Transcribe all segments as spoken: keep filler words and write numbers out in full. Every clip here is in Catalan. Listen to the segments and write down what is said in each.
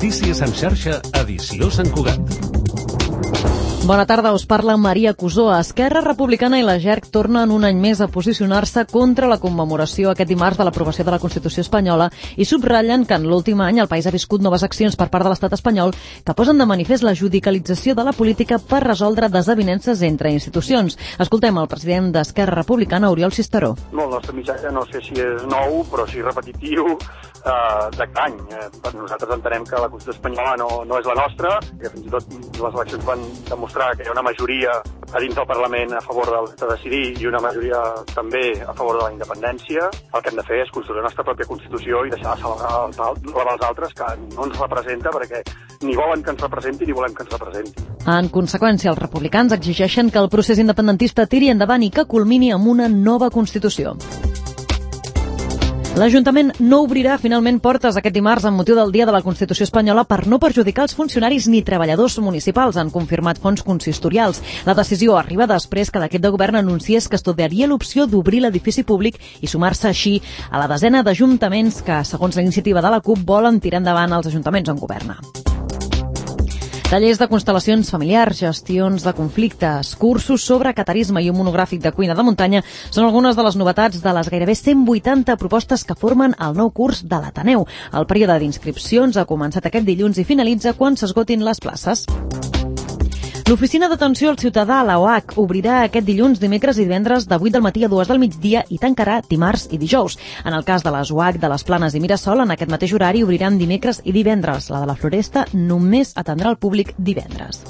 Notícies en xarxa, edició Sant Cugat. Bona tarda, us parla Maria Cusó. Esquerra Republicana i la J E R C tornen un any més a posicionar-se contra la commemoració aquest dimarts de l'aprovació de la Constitució espanyola i subratllen que en l'últim any el país ha viscut noves accions per part de l'estat espanyol que posen de manifest la judicialització de la política per resoldre desavinences entre institucions. Escoltem el president d'Esquerra Republicana, Oriol Cisteró. No, el nostre missatge no sé si és nou, però sí repetitiu eh, de cada any. Eh, nosaltres entenem que la Constitució espanyola no, no és la nostra, que fins i tot les eleccions van demostrar que hi ha una majoria a dins del Parlament a favor del de decidir i una majoria també a favor de la independència. El que hem de fer és construir la nostra pròpia Constitució i deixar de salvar els altres que no ens representa, perquè ni volen que ens representi ni volem que ens representi. En conseqüència, els republicans exigeixen que el procés independentista tiri endavant i que culmini amb una nova Constitució. L'Ajuntament no obrirà finalment portes aquest dimarts amb motiu del Dia de la Constitució espanyola per no perjudicar els funcionaris ni treballadors municipals, han confirmat fonts consistorials. La decisió arriba després que l'equip de govern anunciés que estudiaria l'opció d'obrir l'edifici públic i sumar-se així a la desena d'ajuntaments que, segons la iniciativa de la CUP, volen tirar endavant els ajuntaments on governa. Tallers de constel·lacions familiars, gestions de conflictes, cursos sobre catarisme i un monogràfic de cuina de muntanya són algunes de les novetats de les gairebé cent vuitanta propostes que formen el nou curs de l'Ateneu. El període d'inscripcions ha començat aquest dilluns i finalitza quan s'esgotin les places. L'Oficina d'Atenció al Ciutadà, la O H, obrirà aquest dilluns, dimecres i divendres de vuit del matí a dues del migdia i tancarà dimarts i dijous. En el cas de les O H de les Planes i Mirasol, en aquest mateix horari obriran dimecres i divendres. La de la Floresta només atendrà el públic divendres.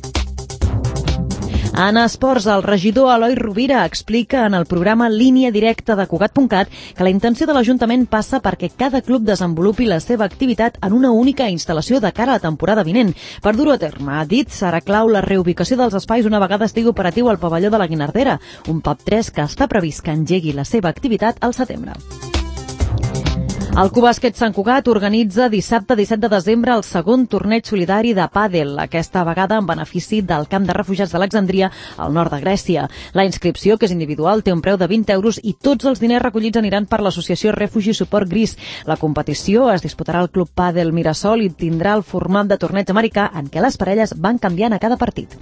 En esports, el regidor Eloi Rovira explica en el programa Línia Directa de Cugat punt cat que la intenció de l'Ajuntament passa perquè cada club desenvolupi la seva activitat en una única instal·lació de cara a la temporada vinent. Per dur-ho a terme, ha dit, serà clau la reubicació dels espais una vegada estigui operatiu al pavelló de la Guinardera, un pub tres que està previst que engegui la seva activitat al setembre. El Club Bàsquet Sant Cugat organitza dissabte disset de desembre el segon torneig solidari de pàdel, aquesta vegada en benefici del camp de refugiats d'Alexandria, al nord de Grècia. La inscripció, que és individual, té un preu de vint euros i tots els diners recollits aniran per l'associació Refugee Support Gris. La competició es disputarà al Club Pàdel Mirasol i tindrà el format de torneig americà en què les parelles van canviant a cada partit.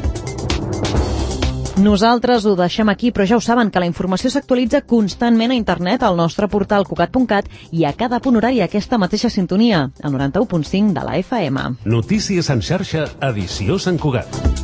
Nosaltres ho deixem aquí, però ja ho saben que la informació s'actualitza constantment a internet al nostre portal cugat punt cat i a cada punt horari aquesta mateixa sintonia, al noranta-u punt cinc de la F M. Notícies en xarxa, edició Sant Cugat.